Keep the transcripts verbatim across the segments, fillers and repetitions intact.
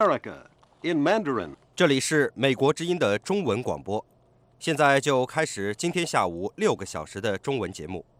America in Mandarin. 这里是美国之音的中文广播，现在就开始今天下午六个小时的中文节目。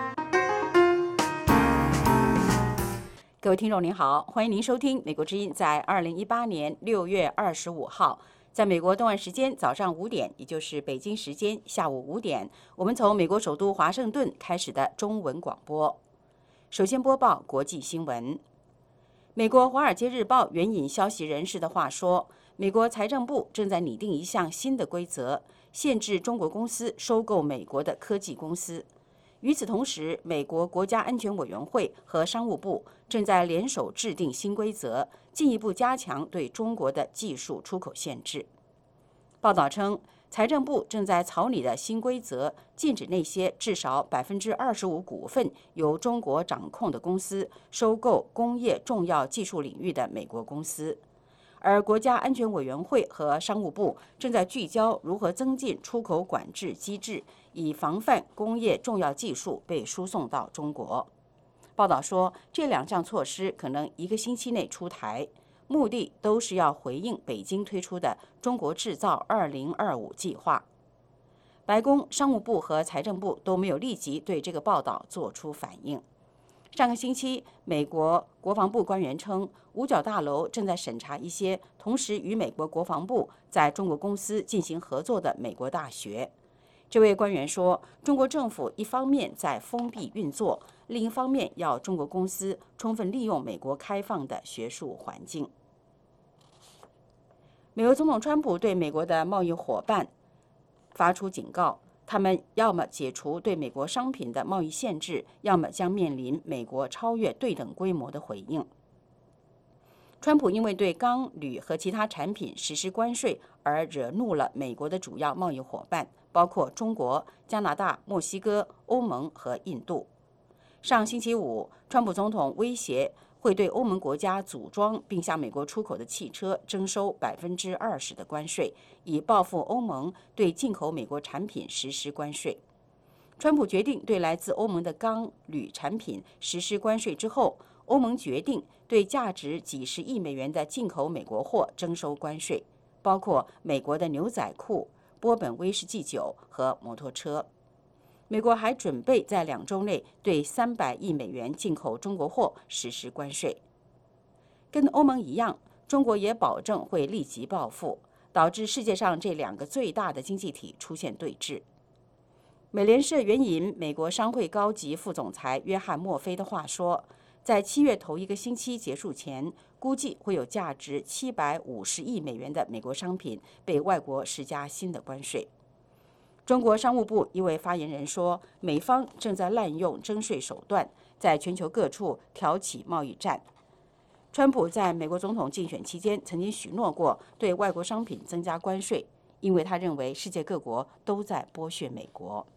各位听众您好，欢迎您收听美国之音在二零一八年六月二十五号，在美国东岸时间早上五点，也就是北京时间下午五点，我们从美国首都华盛顿开始的中文广播。首先播报国际新闻。美国《华尔街日报》援引消息人士的话说，美国财政部正在拟定一项新的规则，限制中国公司收购美国的科技公司。与此同时，美国国家安全委员会和商务部正在联手制定新规则，进一步加强对中国的技术出口限制。报道称，财政部正在草拟的新规则禁止那些至少百分之二十五股份由中国掌控的公司收购工业重要技术领域的美国公司。而国家安全委员会和商务部正在聚焦如何增进出口管制机制，以防范工业重要技术被输送到中国。报道说，这两项措施可能一个星期内出台，目的都是要回应北京推出的中国制造二零二五计划。白宫、商务部和财政部都没有立即对这个报道做出反应。上个星期，美国国防部官员称，五角大楼正在审查一些同时与美国国防部在中国公司进行合作的美国大学。这位官员说，中国政府一方面在封闭运作，另一方面要中国公司充分利用美国开放的学术环境。美国总统川普对美国的贸易伙伴发出警告，他们要么解除对美国商品的贸易限制，要么将面临美国超越对等规模的回应。川普因为对钢、铝和其他产品实施关税而惹怒了美国的主要贸易伙伴，包括中国、加拿大、墨西哥、欧盟和印度。上星期五，川普总统威胁会对欧盟国家组装并向美国出口的汽车征收百分之二十的关税，以报复欧盟对进口美国产品实施关税。川普决定对来自欧盟的钢、铝产品实施关税之后，欧盟决定对价值几十亿美元的进口美国货征收关税，包括美国的牛仔裤、波本威士忌酒和摩托车。美国还准备在两周内对三百亿美元进口中国货实施关税。跟欧盟一样，中国也保证会立即报复，导致世界上这两个最大的经济体出现对峙。美联社援引美国商会高级副总裁约翰·墨菲的话说，在七月头一个星期结束前，估计会有价值七百五十亿美元的美国商品被外国施加新的关税。中国商务部一位发言人说，美方正在滥用征税手段，在全球各处挑起贸易战。川普在美国总统竞选期间曾经许诺过对外国商品增加关税，因为他认为世界各国都在剥削美国。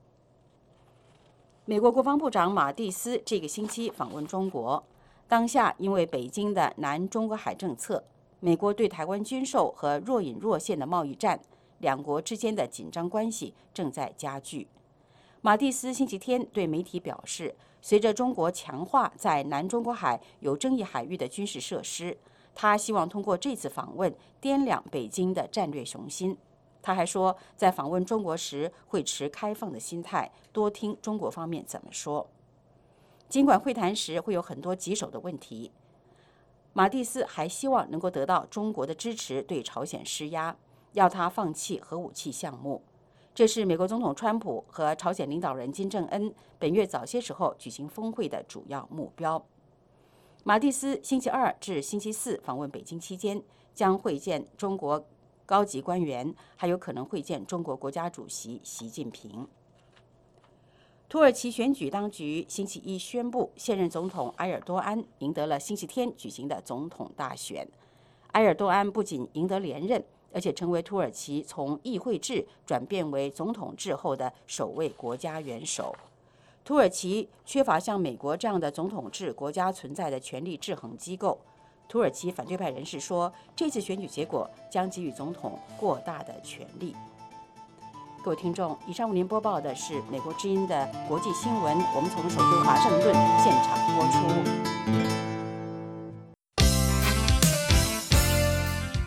美国国防部长马蒂斯这个星期访问中国，当下因为北京的南中国海政策，美国对台湾军售和若隐若现的贸易战，两国之间的紧张关系正在加剧。马蒂斯星期天对媒体表示，随着中国强化在南中国海有争议海域的军事设施，他希望通过这次访问掂量北京的战略雄心。他还说，在访问中国时会持开放的心态，多听中国方面怎么说。尽管会谈时会有很多棘手的问题，马蒂斯还希望能够得到中国的支持，对朝鲜施压，要他放弃核武器项目。这是美国总统川普和朝鲜领导人金正恩本月早些时候举行峰会的主要目标。马蒂斯星期二至星期四访问北京期间，将会见中国高级官员，还有可能会见中国国家主席习近平。土耳其选举当局星期一宣布，现任总统埃尔多安赢得了星期天举行的总统大选。埃尔多安不仅赢得连任，而且成为土耳其从议会制转变为总统制后的首位国家元首。土耳其缺乏像美国这样的总统制国家存在的权力制衡机构。土耳其反对派人士说，这次选举结果将给予总统过大的权力。各位听众，以上为您播报的是美国之音的国际新闻，我们从首都华盛顿现场播出。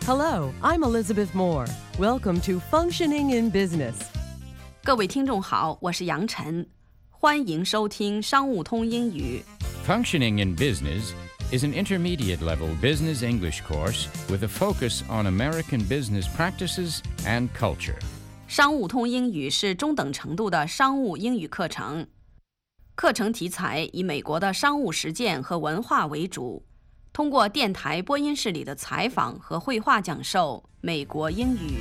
Hello, I'm Elizabeth Moore. Welcome to Functioning in Business. 各位听众好，我是杨晨，欢迎收听商务通英语。 Functioning in Business is an intermediate-level business English course with a focus on American business practices and culture. 商务通英语是中等程度的商务英语课程，课程题材以美国的商务实践和文化为主，通过电台播音室里的采访和绘画讲授美国英语。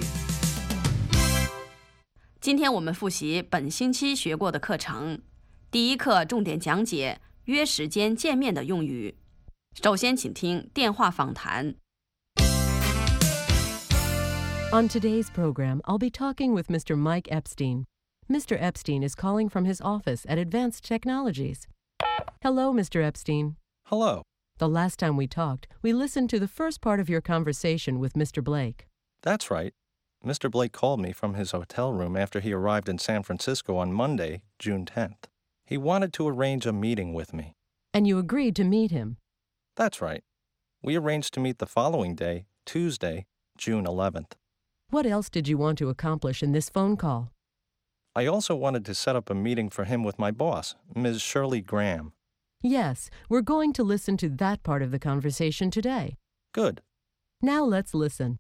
今天我们复习本星期学过的课程。第一课重点讲解约时间见面的用语。首先请听电话访谈。 On today's program, I'll be talking with Mister Mike Epstein. Mister Epstein is calling from his office at Advanced Technologies. Hello, Mister Epstein. Hello. The last time we talked, we listened to the first part of your conversation with Mister Blake. That's right. Mister Blake called me from his hotel room after he arrived in San Francisco on Monday, June tenth. He wanted to arrange a meeting with me. And you agreed to meet him. That's right. We arranged to meet the following day, Tuesday, June eleventh. What else did you want to accomplish in this phone call? I also wanted to set up a meeting for him with my boss, Miz Shirley Graham. Yes, we're going to listen to that part of the conversation today. Good. Now let's listen.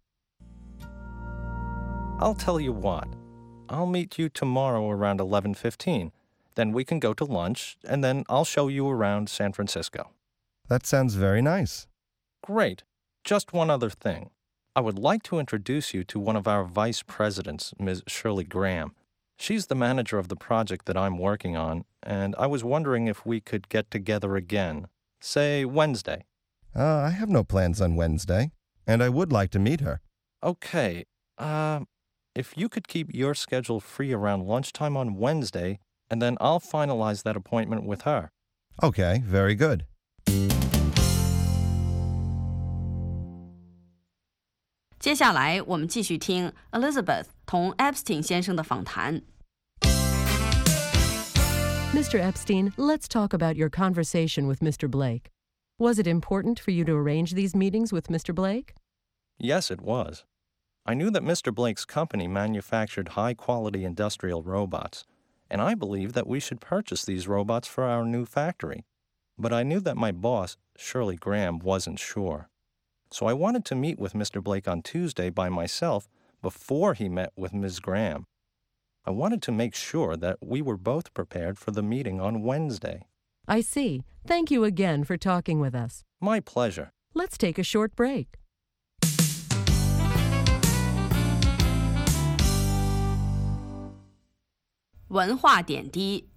I'll tell you what. I'll meet you tomorrow around eleven fifteen. Then we can go to lunch, and then I'll show you around San Francisco. That sounds very nice. Great. Just one other thing. I would like to introduce you to one of our vice presidents, Miz Shirley Graham. She's the manager of the project that I'm working on, and I was wondering if we could get together again, say Wednesday. Uh, I have no plans on Wednesday, and I would like to meet her. Okay. Uh, if you could keep your schedule free around lunchtime on Wednesday, and then I'll finalize that appointment with her. Okay, very good. 接下来我们继续听 Elizabeth 同 Epstein 先生的访谈。 Mister Epstein, let's talk about your conversation with Mister Blake. Was it important for you to arrange these meetings with Mister Blake? Yes, it was. I knew that Mister Blake's company manufactured high-quality industrial robots, and I believed that we should purchase these robots for our new factory. But I knew that my boss, Shirley Graham, wasn't sure. So I wanted to meet with Mister Blake on Tuesday by myself before he met with Miz Graham. I wanted to make sure that we were both prepared for the meeting on Wednesday. I see. Thank you again for talking with us. My pleasure. Let's take a short break. 文化点滴。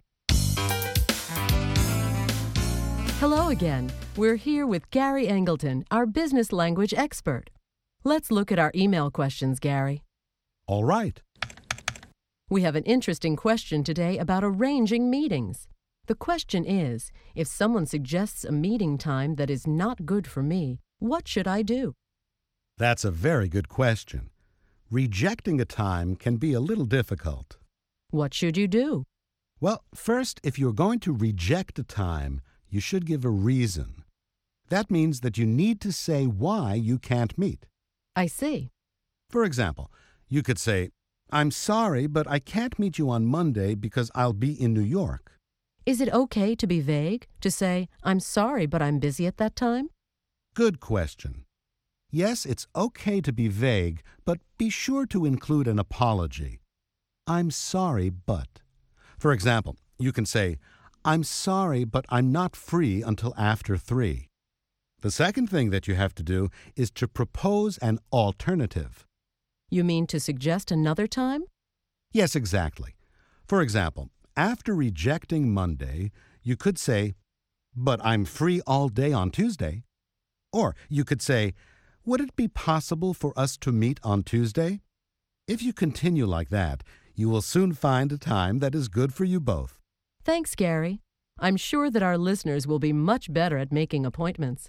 Hello again. We're here with Gary Angleton, our business language expert. Let's look at our email questions, Gary. All right. We have an interesting question today about arranging meetings. The question is, if someone suggests a meeting time that is not good for me, what should I do? That's a very good question. Rejecting a time can be a little difficult. What should you do? Well, first, if you're going to reject a time, you should give a reason. That means that you need to say why you can't meet. I see. For example, you could say, I'm sorry, but I can't meet you on Monday because I'll be in New York. Is it okay to be vague, to say, I'm sorry, but I'm busy at that time? Good question. Yes, it's okay to be vague, but be sure to include an apology. I'm sorry, but. For example, you can say, I'm sorry, but I'm not free until after three. The second thing that you have to do is to propose an alternative. You mean to suggest another time? Yes, exactly. For example, after rejecting Monday, you could say, but I'm free all day on Tuesday. Or you could say, would it be possible for us to meet on Tuesday? If you continue like that, you will soon find a time that is good for you both. Thanks, Gary. I'm sure that our listeners will be much better at making appointments.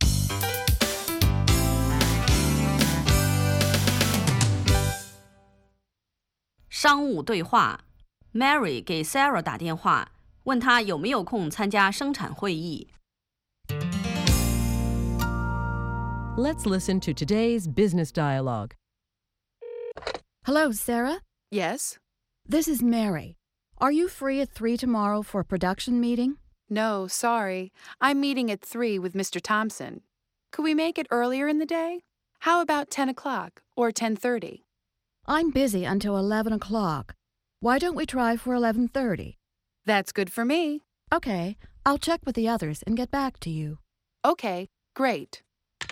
商务对话 Mary 给 Sarah 打电话，问她有没有空参加生产会议。 Let's listen to today's business dialogue. Hello, Sarah. Yes? This is Mary. Are you free at three tomorrow for a production meeting? No, sorry. I'm meeting at three with Mister Thompson. Could we make it earlier in the day? How about ten o'clock or ten thirty? I'm busy until eleven o'clock. Why don't we try for eleven thirty? That's good for me. Okay, I'll check with the others and get back to you. Okay, great.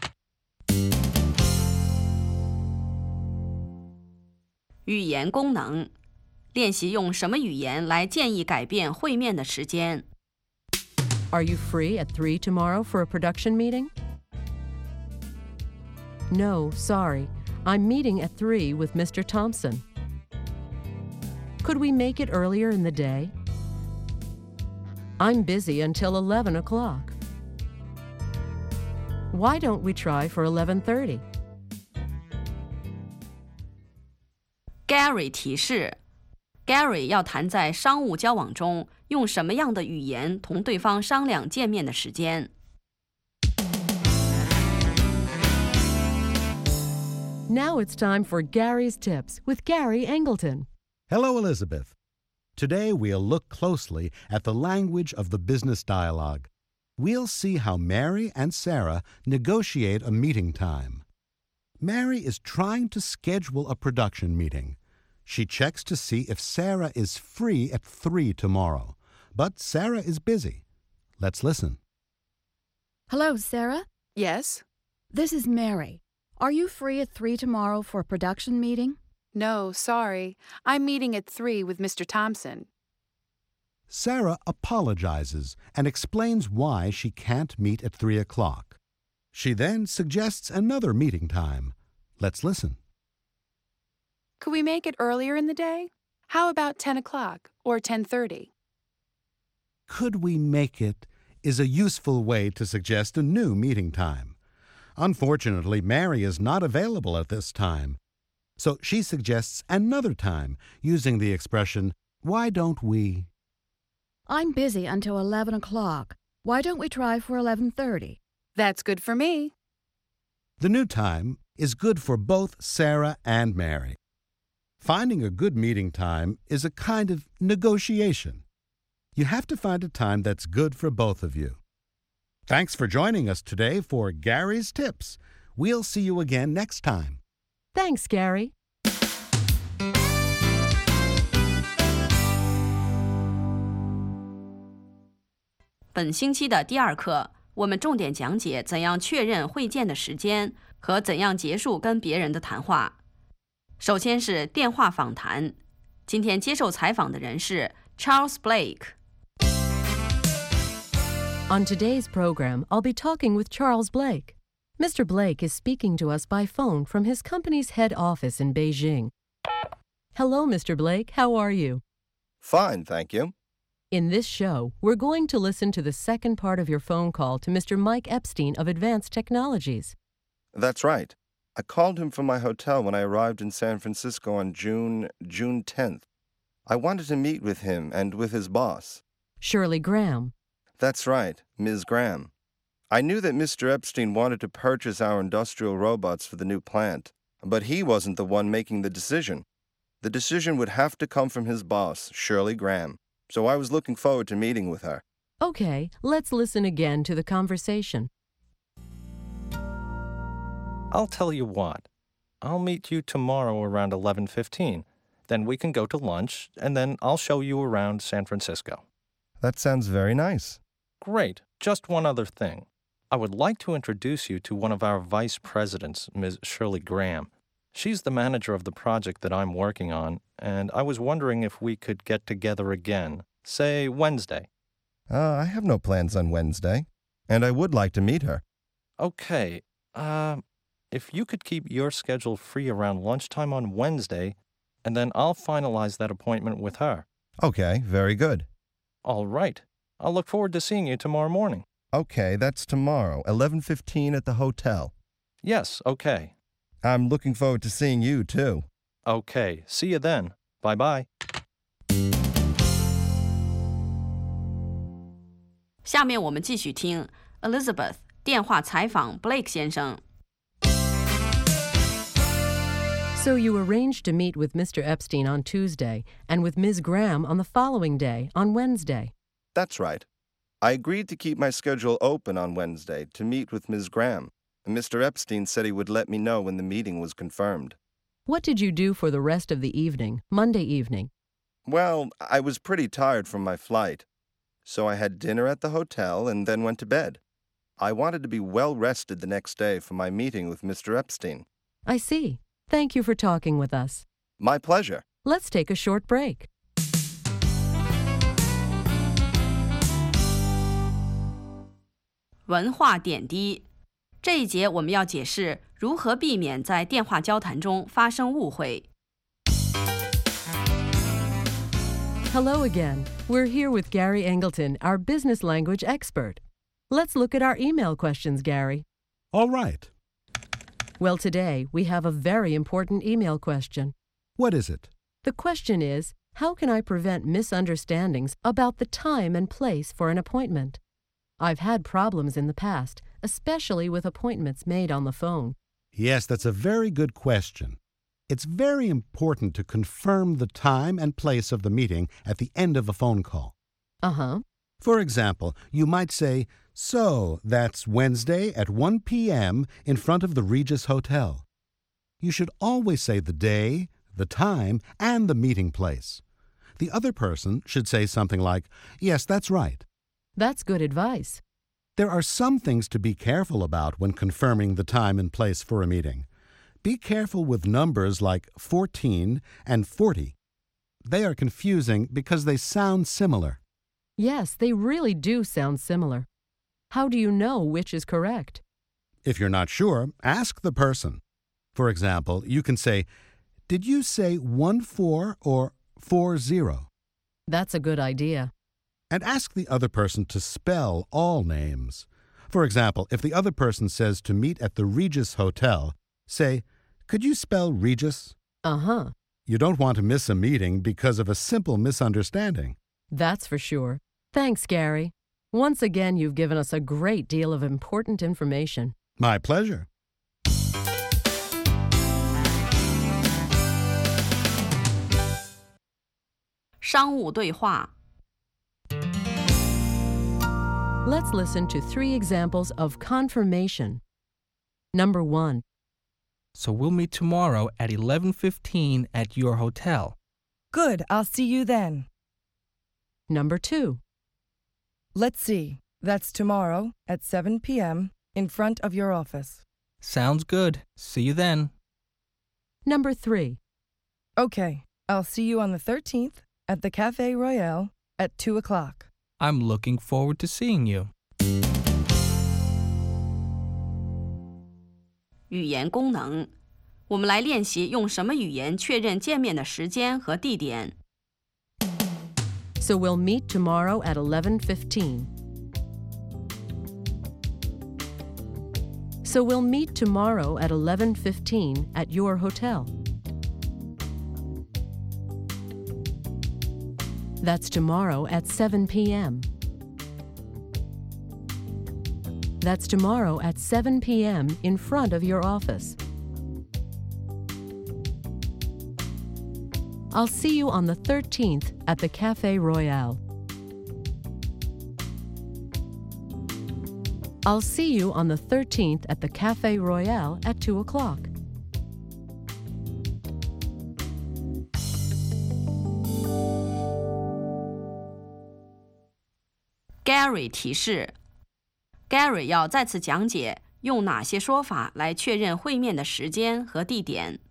语言功能，练习用什么语言来建议改变会面的时间。 Are you free at three tomorrow for a production meeting? No, sorry. I'm meeting at three with Mister Thompson. Could we make it earlier in the day? I'm busy until eleven o'clock. Why don't we try for eleven thirty? Gary 提示 ，Gary 要谈在商务交往中用什么样的语言同对方商量见面的时间。 Now it's time for Gary's Tips with Gary Angleton. Hello, Elizabeth. Today we'll look closely at the language of the business dialogue. We'll see how Mary and Sarah negotiate a meeting time. Mary is trying to schedule a production meeting. She checks to see if Sarah is free at three tomorrow, but Sarah is busy. Let's listen. Hello, Sarah. Yes? This is Mary. Are you free at three tomorrow for a production meeting? No, sorry. I'm meeting at three with Mister Thompson. Sarah apologizes and explains why she can't meet at three o'clock. She then suggests another meeting time. Let's listen. Could we make it earlier in the day? How about ten o'clock or ten thirty? Could we make it is a useful way to suggest a new meeting time. Unfortunately, Mary is not available at this time, so she suggests another time using the expression, why don't we? I'm busy until eleven o'clock. Why don't we try for eleven thirty? That's good for me. The new time is good for both Sarah and Mary. Finding a good meeting time is a kind of negotiation. You have to find a time that's good for both of you. Thanks for joining us today for Gary's Tips. We'll see you again next time. Thanks, Gary. 本星期的第二课，我们重点讲解怎样确认会见的时间和怎样结束跟别人的谈话。首先是电话访谈。今天接受采访的人是 Charles Blake。 On today's program, I'll be talking with Charles Blake. Mister Blake is speaking to us by phone from his company's head office in Beijing. Hello, Mister Blake. How are you? Fine, thank you. In this show, we're going to listen to the second part of your phone call to Mister Mike Epstein of Advanced Technologies. That's right. I called him from my hotel when I arrived in San Francisco on June, June tenth. I wanted to meet with him and with his boss. Shirley Graham. That's right, Miz Graham. I knew that Mister Epstein wanted to purchase our industrial robots for the new plant, but he wasn't the one making the decision. The decision would have to come from his boss, Shirley Graham, so I was looking forward to meeting with her. Okay, let's listen again to the conversation. I'll tell you what. I'll meet you tomorrow around eleven fifteen. Then we can go to lunch, and then I'll show you around San Francisco. That sounds very nice. Great. Just one other thing. I would like to introduce you to one of our vice presidents, Miz Shirley Graham. She's the manager of the project that I'm working on, and I was wondering if we could get together again, say Wednesday. Uh, I have no plans on Wednesday, and I would like to meet her. Okay. Uh, if you could keep your schedule free around lunchtime on Wednesday, and then I'll finalize that appointment with her. Okay, very good. All right. I'll look forward to seeing you tomorrow morning. Okay, that's tomorrow, eleven fifteen at the hotel. Yes, okay. I'm looking forward to seeing you, too. Okay, see you then. Bye-bye. 下面我们继续听 Elizabeth 电话采访 Blake 先生。 So you arranged to meet with Mister Epstein on Tuesday and with Miz Graham on the following day, on Wednesday. That's right. I agreed to keep my schedule open on Wednesday to meet with Miz Graham, and Mister Epstein said he would let me know when the meeting was confirmed. What did you do for the rest of the evening, Monday evening? Well, I was pretty tired from my flight, so I had dinner at the hotel and then went to bed. I wanted to be well rested the next day for my meeting with Mister Epstein. I see. Thank you for talking with us. My pleasure. Let's take a short break. 文化点滴，这一节我们要解释如何避免在电话交谈中发生误会。 Hello again. We're here with Gary Angleton, our business language expert. Let's look at our email questions, Gary. All right. Well, today we have a very important email question. What is it? The question is, how can I prevent misunderstandings about the time and place for an appointment? I've had problems in the past, especially with appointments made on the phone. Yes, that's a very good question. It's very important to confirm the time and place of the meeting at the end of a phone call. Uh-huh. For example, you might say, so that's Wednesday at one p.m. in front of the Regis Hotel. You should always say the day, the time, and the meeting place. The other person should say something like, yes, that's right. That's good advice. There are some things to be careful about when confirming the time and place for a meeting. Be careful with numbers like fourteen and forty. They are confusing because they sound similar. Yes, they really do sound similar. How do you know which is correct? If you're not sure, ask the person. For example, you can say, did you say one four or four zero? That's a good idea. And ask the other person to spell all names. For example, if the other person says to meet at the Regis Hotel, say, could you spell Regis? Uh-huh. You don't want to miss a meeting because of a simple misunderstanding. That's for sure. Thanks, Gary. Once again, you've given us a great deal of important information. My pleasure. "商务对话 Let's listen to three examples of confirmation. Number one. So we'll meet tomorrow at eleven fifteen at your hotel. Good, I'll see you then. Number two. Let's see, that's tomorrow at seven p.m. in front of your office. Sounds good. See you then. Number three. Okay, I'll see you on the thirteenth at the Café Royale at two o'clock. I'm looking forward to seeing you. 语言功能，我们来练习用什么语言确认见面的时间和地点。 So we'll meet tomorrow at eleven fifteen. So we'll meet tomorrow at eleven fifteen at your hotel. That's tomorrow at seven p.m. That's tomorrow at seven p.m. in front of your office. I'll see you on the thirteenth at the Café Royale. I'll see you on the thirteenth at the Café Royale at two o'clock. Gary 提示 Gary 要再次讲解用哪些说法来确认会面的时间和地点。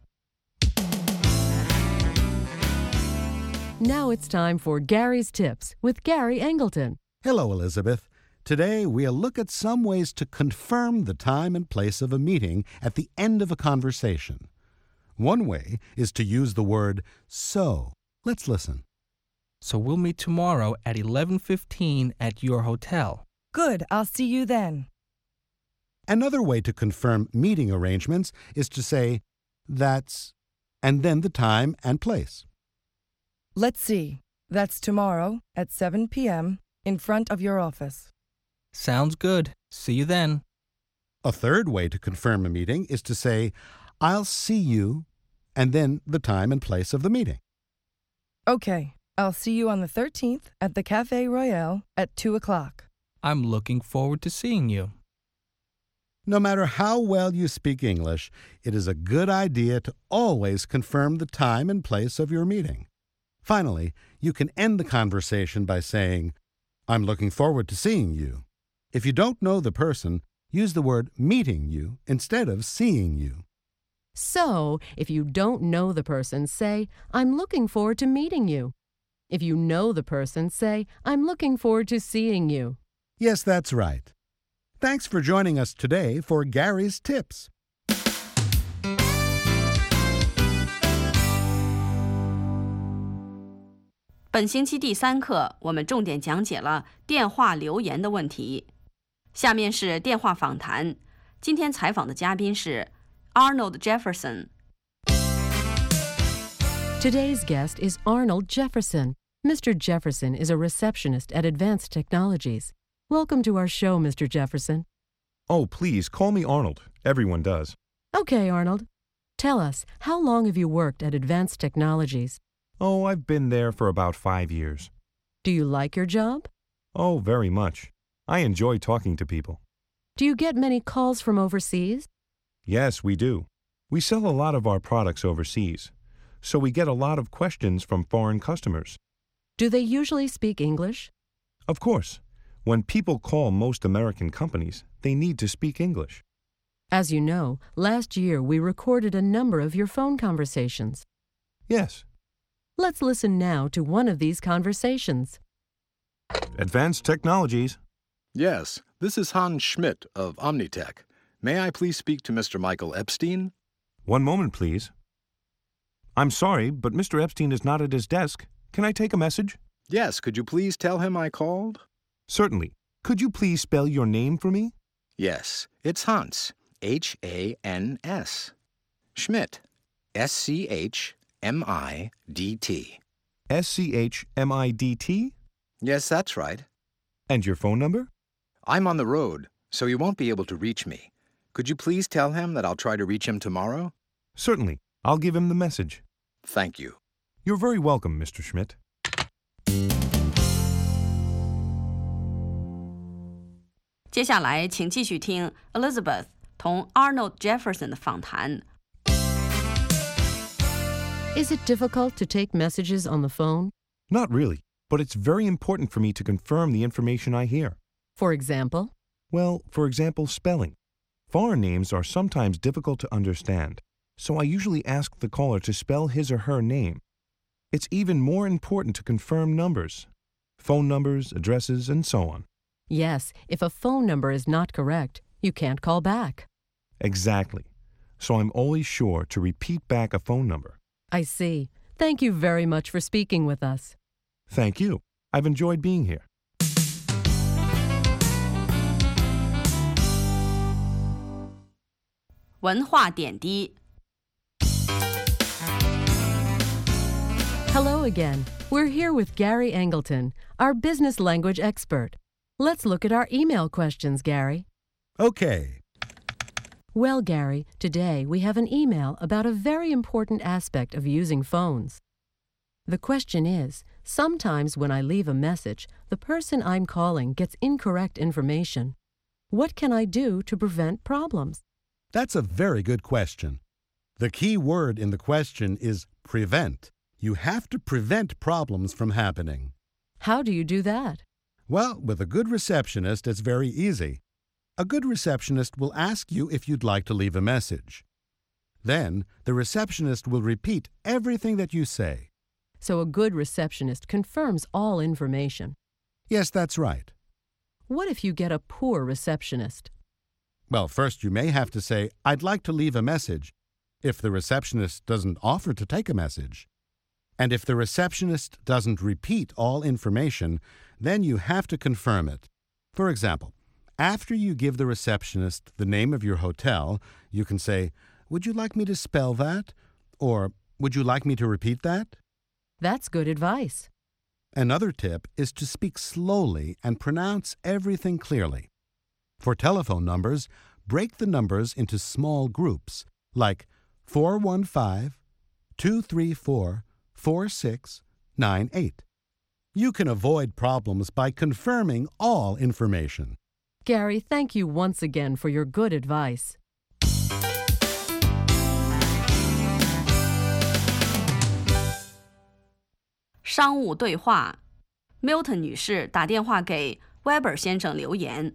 Now it's time for Gary's Tips with Gary Angleton. Hello, Elizabeth. Today we'll look at some ways to confirm the time and place of a meeting at the end of a conversation. One way is to use the word so. Let's listen. So we'll meet tomorrow at eleven fifteen at your hotel. Good, I'll see you then. Another way to confirm meeting arrangements is to say, that's, and then the time and place. Let's see, that's tomorrow at seven p.m. in front of your office. Sounds good. See you then. A third way to confirm a meeting is to say, I'll see you, and then the time and place of the meeting. Okay, I'll see you on the thirteenth at the Café Royale at two o'clock. I'm looking forward to seeing you. No matter how well you speak English, it is a good idea to always confirm the time and place of your meeting. Finally, you can end the conversation by saying, I'm looking forward to seeing you. If you don't know the person, use the word meeting you instead of seeing you. So, if you don't know the person, say, I'm looking forward to meeting you. If you know the person, say, I'm looking forward to seeing you. Yes, that's right. Thanks for joining us today for Gary's Tips. 本星期第三课，我们重点讲解了电话留言的问题。下面是电话访谈。今天采访的嘉宾是 Arnold Jefferson。 Today's guest is Arnold Jefferson. Mister Jefferson is a receptionist at Advanced Technologies. Welcome to our show, Mister Jefferson. Oh, please, call me Arnold. Everyone does. Okay, Arnold. Tell us, how long have you worked at Advanced Technologies? Oh, I've been there for about five years. Do you like your job? Oh, very much. I enjoy talking to people. Do you get many calls from overseas? Yes, we do. We sell a lot of our products overseas, so we get a lot of questions from foreign customers. Do they usually speak English? Of course. When people call most American companies, they need to speak English. As you know, last year we recorded a number of your phone conversations. Yes. Let's listen now to one of these conversations. Advanced Technologies. Yes, this is Hans Schmidt of Omnitech. May I please speak to Mister Michael Epstein? One moment, please. I'm sorry, but Mister Epstein is not at his desk. Can I take a message? Yes, could you please tell him I called? Certainly. Could you please spell your name for me? Yes, it's Hans, H A N S. Schmidt, S C H M I D T. S C H M I D T? Yes, that's right. And your phone number? I'm on the road, so he won't be able to reach me. Could you please tell him that I'll try to reach him tomorrow? Certainly. I'll give him the message. Thank you. You're very welcome, Mister Schmidt. 接下来，请继续听 Elizabeth 同 Arnold Jefferson 的访谈。 Is it difficult to take messages on the phone? Not really, but it's very important for me to confirm the information I hear. For example? Well, for example, spelling. Foreign names are sometimes difficult to understand, so I usually ask the caller to spell his or her name. It's even more important to confirm numbers, phone numbers, addresses, and so on. Yes, if a phone number is not correct, you can't call back. Exactly. So I'm always sure to repeat back a phone number. I see. Thank you very much for speaking with us. Thank you. I've enjoyed being here. 文化点滴。 Hello again. We're here with Gary Angleton, our business language expert. Let's look at our email questions, Gary. Okay. Well, Gary, today we have an email about a very important aspect of using phones. The question is, sometimes when I leave a message, the person I'm calling gets incorrect information. What can I do to prevent problems? That's a very good question. The key word in the question is prevent. You have to prevent problems from happening. How do you do that? Well, with a good receptionist, it's very easy. A good receptionist will ask you if you'd like to leave a message. Then, the receptionist will repeat everything that you say. So a good receptionist confirms all information. Yes, that's right. What if you get a poor receptionist? Well, first you may have to say, I'd like to leave a message, if the receptionist doesn't offer to take a message. And if the receptionist doesn't repeat all information, then you have to confirm it. For example, after you give the receptionist the name of your hotel, you can say, would you like me to spell that? Or, would you like me to repeat that? That's good advice. Another tip is to speak slowly and pronounce everything clearly. For telephone numbers, break the numbers into small groups, like four one five, two three four, four six nine eight. You can avoid problems by confirming all information. Gary, thank you once again for your good advice. 商务对话 Milton 女士打电话给 Weber 先生留言。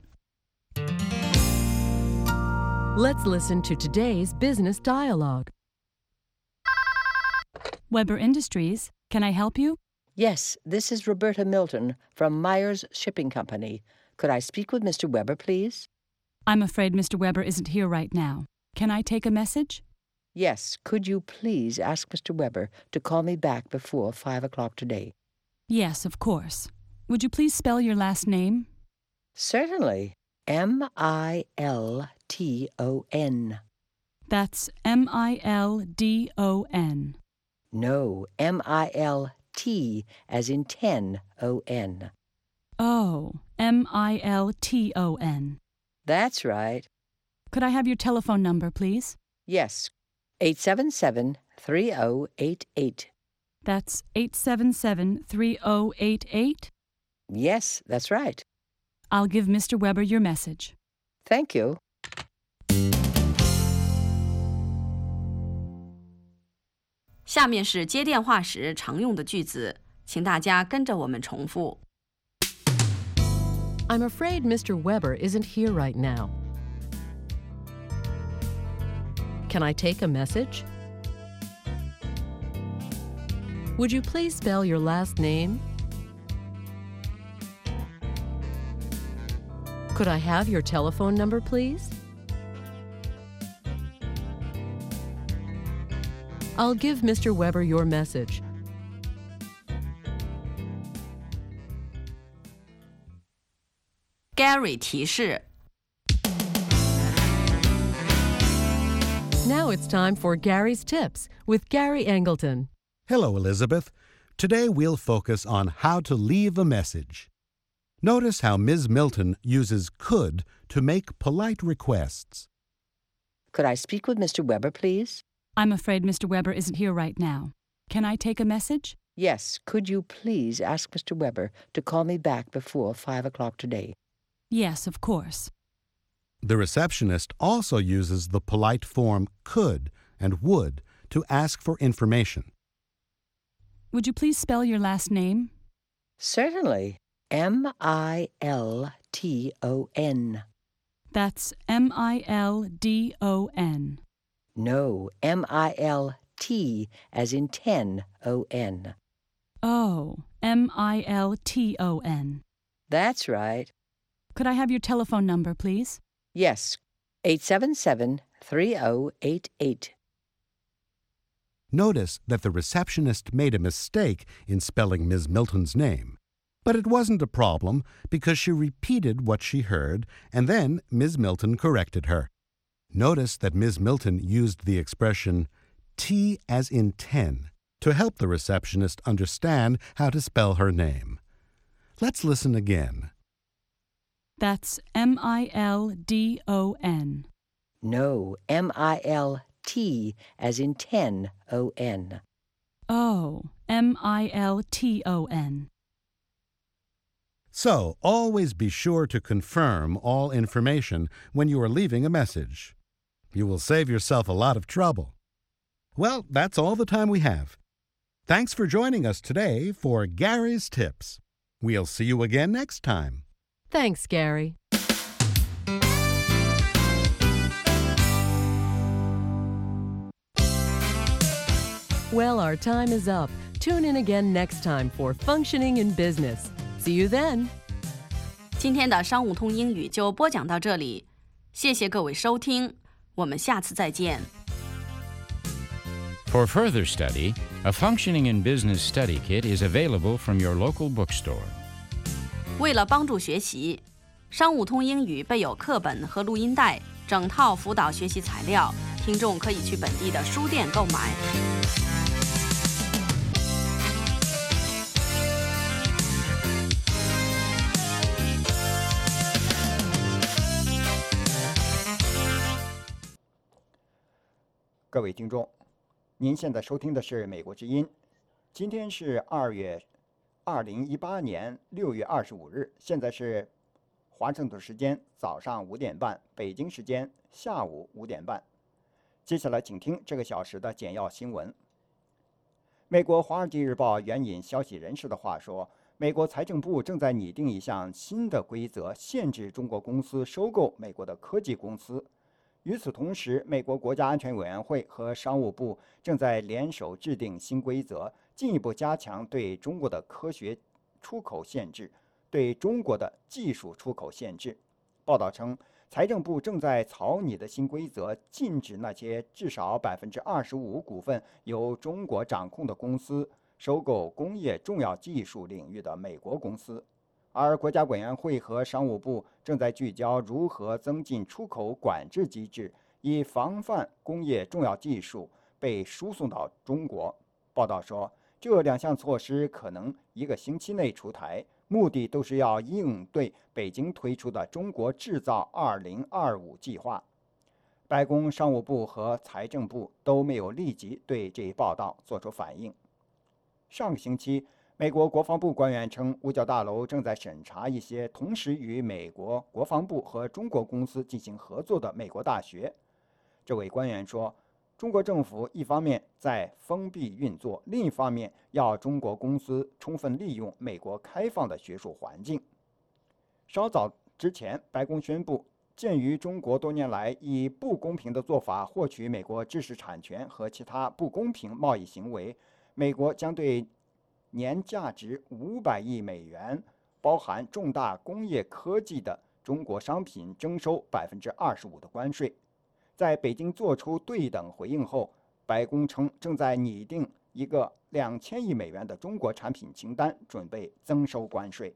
Let's listen to today's business dialogue. Weber Industries, can I help you? Yes, this is Roberta Milton from Myers Shipping Company. Could I speak with Mister Weber, please? I'm afraid Mister Weber isn't here right now. Can I take a message? Yes, could you please ask Mister Weber to call me back before five o'clock today? Yes, of course. Would you please spell your last name? Certainly. M I L T O N. That's M I L D O N. No, M I L T as in ten, O N. Oh, M I L T O N. That's right. Could I have your telephone number, please? Yes, eight seven seven, three zero eight eight. That's eight seven seven, three zero eight eight? Yes, that's right. I'll give Mister Weber your message. Thank you. 下面是接电话时常用的句子，请大家跟着我们重复。 I'm afraid Mister Weber isn't here right now. Can I take a message? Would you please spell your last name? Could I have your telephone number, please? I'll give Mister Weber your message. Gary 提示 Now it's time for Gary's Tips with Gary Angleton. Hello, Elizabeth. Today we'll focus on how to leave a message. Notice how Miz Milton uses could to make polite requests. Could I speak with Mister Weber, please? I'm afraid Mister Weber isn't here right now. Can I take a message? Yes, could you please ask Mister Weber to call me back before five o'clock today? Yes, of course. The receptionist also uses the polite form could and would to ask for information. Would you please spell your last name? Certainly. M I L T O N. That's M I L D O N. No, M I L T as in ten, O N. Oh, M I L T O N. That's right. Could I have your telephone number, please? Yes, eight seven seven, three zero eight eight. Notice that the receptionist made a mistake in spelling Miz Milton's name. But it wasn't a problem because she repeated what she heard, and then Miz Milton corrected her. Notice that Miz Milton used the expression T as in ten to help the receptionist understand how to spell her name. Let's listen again. That's M I L D O N. No, M I L T as in ten, O N. Oh, M I L T O N. So, always be sure to confirm all information when you are leaving a message. You will save yourself a lot of trouble. Well, that's all the time we have. Thanks for joining us today for Gary's Tips. We'll see you again next time. Thanks, Gary. Well, our time is up. Tune in again next time for Functioning in Business. See you then. 今天的商务通英语就播讲到这里，谢谢各位收听，我们下次再见。 For further study, a Functioning in Business study kit is available from your local bookstore. 为了帮助学习，商务通英语备有课本和录音带，整套辅导学习材料，听众可以去本地的书店购买。 各位听众， 您现在收听的是美国之音，今天是二月二零一八年六月二十五日，现在是华盛顿时间早上五点半，北京时间下午五点半。接下来请听这个小时的简要新闻。美国《华尔街日报》援引消息人士的话说，美国财政部正在拟定一项新的规则，限制中国公司收购美国的科技公司。与此同时，美国国家安全委员会和商务部正在联手制定新规则，进一步加强对中国的科学出口限制，对中国的技术出口限制。报道称，财政部正在草拟的新规则禁止那些至少百分之二十五股份由中国掌控的公司收购工业重要技术领域的美国公司。而国家委员会和商务部正在聚焦如何增进出口管制机制，以防范工业重要技术被输送到中国。报道说，这两项措施可能一个星期内出台，目的都是要应对北京推出的中国制造二零二五计划。白宫、商务部和财政部都没有立即对这一报道做出反应。上个星期，美国国防部官员称，五角大楼正在审查一些同时与美国国防部和中国公司进行合作的美国大学。这位官员说，中国政府一方面在封闭运作，另一方面要中国公司充分利用美国开放的学术环境。稍早之前，白宫宣布，鉴于中国多年来以不公平的做法获取美国知识产权和其他不公平贸易行为，美国将对年价值五百亿美元、包含重大工业科技的中国商品征收百分之二十五的关税。在北京做出对等回应后，白宫称正在拟定一个两千亿美元的中国产品清单，准备增收关税。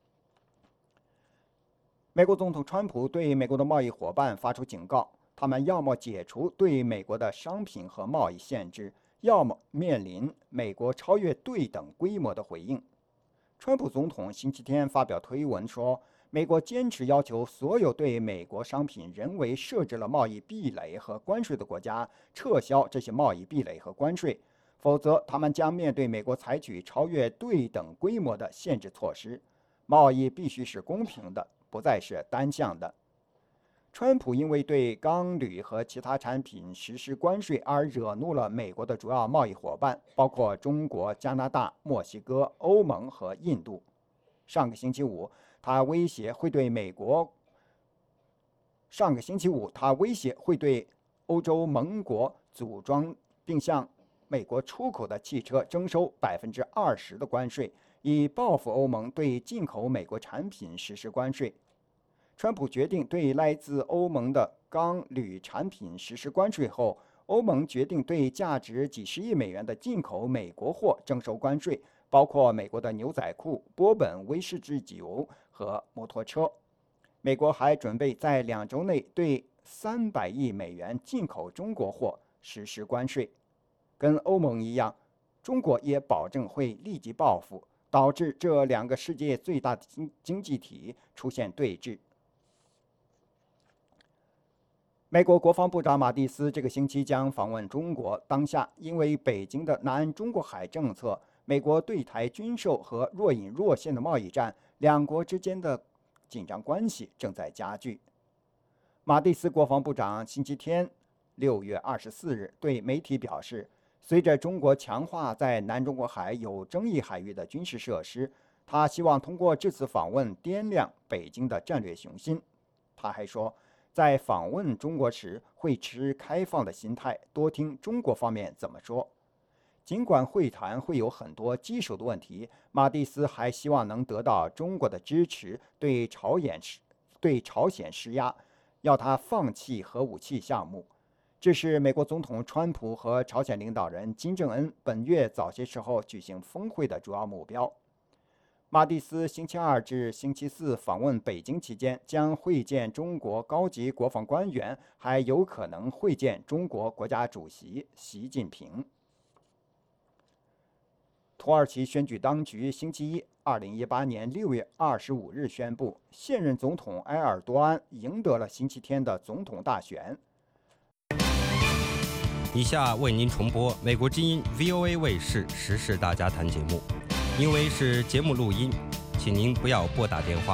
美国总统川普对美国的贸易伙伴发出警告，他们要么解除对美国的商品和贸易限制，要么面临美国超越对等规模的回应。川普总统星期天发表推文说，美国坚持要求所有对美国商品人为设置了贸易壁垒和关税的国家撤销这些贸易壁垒和关税，否则他们将面对美国采取超越对等规模的限制措施。贸易必须是公平的，不再是单向的。川普因为对钢铝和其他产品实施关税而惹怒了美国的主要贸易伙伴，包括中国、加拿大、墨西哥、欧盟和印度。上个星期五，他威胁会对美国上个星期五他威胁会对欧洲盟国组装并向美国出口的汽车征收百分之二十的关税，以报复欧盟对进口美国产品实施关税。川普决定对来自欧盟的钢铝产品实施关税后，欧盟决定对价值几十亿美元的进口美国货征收关税，包括美国的牛仔裤、波本威士忌酒和摩托车。美国还准备在两周内对三百亿美元进口中国货实施关税。跟欧盟一样，中国也保证会立即报复，导致这两个世界最大的经经济体出现对峙。美国国防部长马蒂斯这个星期将访问中国。当下，因为北京的南中国海政策，美国对台军售和若隐若现的贸易战，两国之间的紧张关系正在加剧。马蒂斯国防部长星期天六月二十四日对媒体表示，随着中国强化在南中国海有争议海域的军事设施，他希望通过这次访问掂量北京的战略雄心。他还说，在访问中国时会持开放的心态，多听中国方面怎么说。尽管会谈会有很多棘手的问题，马蒂斯还希望能得到中国的支持，对朝鲜对朝鲜施压，要他放弃核武器项目。这是美国总统川普和朝鲜领导人金正恩本月早些时候举行峰会的主要目标。马蒂斯星期二至星期四访问北京期间，将会见中国高级国防官员，还有可能会见中国国家主席习近平。土耳其选举当局星期一，二零一八年六月二十五日宣布，现任总统埃尔多安赢得了星期天的总统大选。 以下为您重播美国之音 V O A 卫视时事大家谈节目，因为是节目录音，请您不要拨打电话。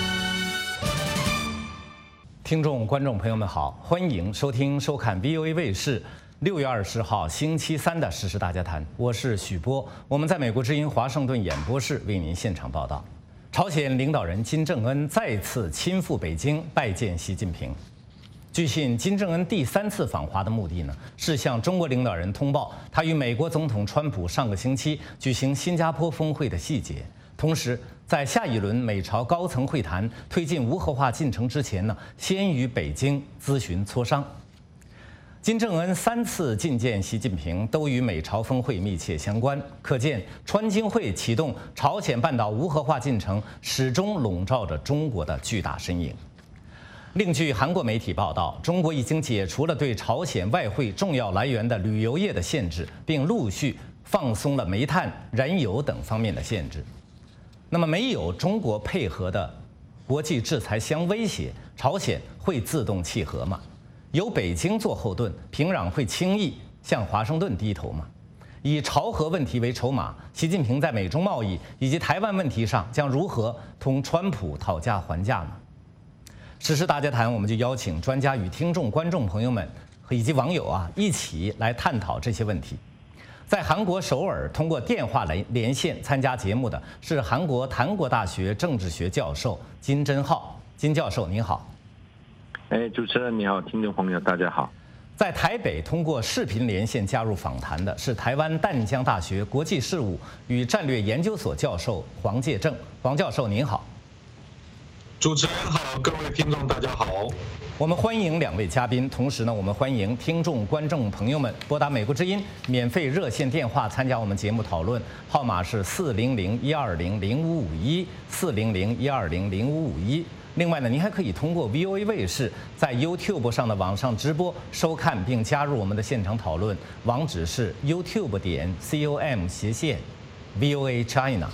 听众、观众朋友们好，欢迎收听、收看 V O A 卫视六月二十号星期三的时事大家谈，我是许波，我们在美国之音华盛顿演播室为您现场报道。朝鲜领导人金正恩再次亲赴北京拜见习近平。据悉，金正恩第三次访华的目的呢，是向中国领导人通报他与美国总统川普上个星期举行新加坡峰会的细节。同时，在下一轮美朝高层会谈推进无核化进程之前呢，先与北京咨询磋商。金正恩三次觐见习近平，都与美朝峰会密切相关，可见川金会启动朝鲜半岛无核化进程始终笼罩着中国的巨大身影。另据韩国媒体报道，中国已经解除了对朝鲜外汇重要来源的旅游业的限制，并陆续放松了煤炭、燃油等方面的限制。那么，没有中国配合的国际制裁相威胁，朝鲜会自动弃核吗？有北京做后盾，平壤会轻易向华盛顿低头吗？以朝核问题为筹码，习近平在美中贸易以及台湾问题上将如何同川普讨价还价呢？时事大家谈，我们就邀请专家与听众、观众朋友们和以及网友啊一起来探讨这些问题。在韩国首尔通过电话连连线参加节目的是韩国檀国大学政治学教授金贞浩。金教授您好。 哎，主持人你好，听众朋友大家好。 在台北通过视频连线加入访谈的是台湾淡江大学国际事务与战略研究所教授黄介正。黄教授您好。 主持人好，各位听众大家好。 我们欢迎两位嘉宾，同时呢，我们欢迎听众、观众朋友们拨打美国之音免费热线电话参加我们节目讨论，号码是四零零一二零零五五一四零零一二零零五五一。另外呢，您还可以通过 V O A 卫视在 YouTube 上的网上直播收看并加入我们的现场讨论，网址是 YouTube 点 com 斜线 V O A China。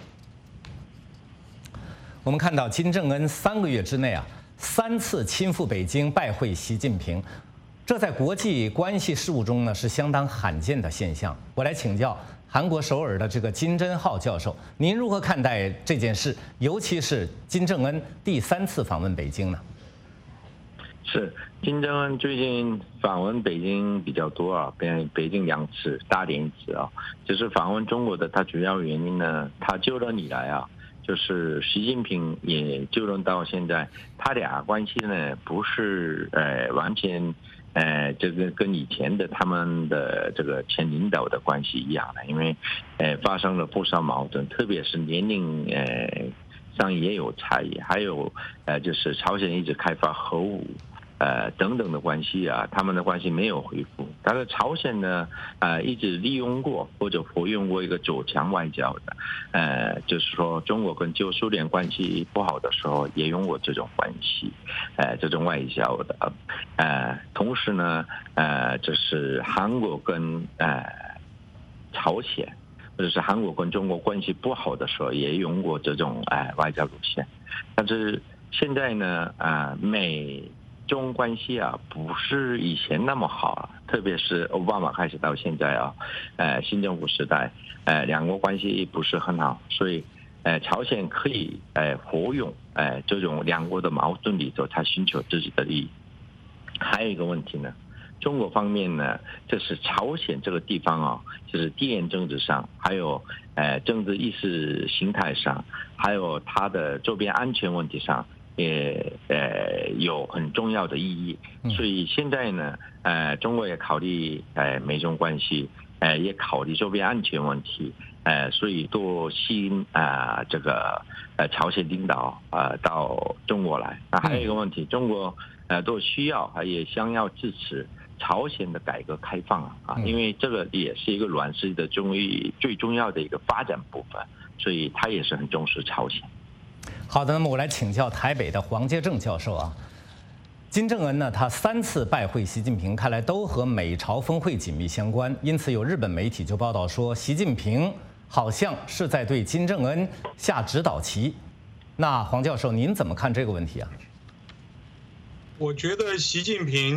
我们看到金正恩三个月之内啊，三次亲赴北京拜会习近平，这在国际关系事务中呢是相当罕见的现象。我来请教韩国首尔的这个金贞浩教授，您如何看待这件事？尤其是金正恩第三次访问北京呢？ 是金正恩最近访问北京比较多啊，北北京两次，大连一次啊。就是访问中国的，它主要原因呢，他就任以来啊。就是习近平也就任到现在，他俩关系呢不是呃完全呃这个跟以前的他们的这个前领导的关系一样的，因为呃发生了不少矛盾，特别是年龄呃上也有差异，还有呃就是朝鲜一直开发核武。呃，等等的关系啊，他们的关系没有恢复。但是朝鲜呢，呃，一直利用过或者活用过一个走强外交的，呃，就是说中国跟旧苏联关系不好的时候，也用过这种关系，呃，这种外交的。呃，同时呢，呃，就是韩国跟呃朝鲜，或者是韩国跟中国关系不好的时候，也用过这种呃外交路线。但是现在呢，啊、呃，美中关系啊，不是以前那么好了，特别是奥巴马开始到现在啊，呃，新政府时代，呃，两国关系不是很好，所以，呃，朝鲜可以呃活用呃这种两国的矛盾里头，他寻求自己的利益。还有一个问题呢，中国方面呢，这是朝鲜这个地方啊，就是地缘政治上，还有呃政治意识形态上，还有它的周边安全问题上。也呃有很重要的意义，所以现在呢，呃，中国也考虑呃美中关系，呃，也考虑周边安全问题，呃，所以多吸引啊、呃、这个呃朝鲜领导啊、呃、到中国来。那还有一个问题，中国呃都需要也想要支持朝鲜的改革开放啊，因为这个也是一个软实力的中最重要的一个发展部分，所以他也是很重视朝鲜。 好的，那么我来请教台北的黄介正教授啊。金正恩呢，他三次拜会习近平，看来都和美朝峰会紧密相关。因此，有日本媒体就报道说，习近平好像是在对金正恩下指导棋。那黄教授，您怎么看这个问题啊？ 我觉得习近平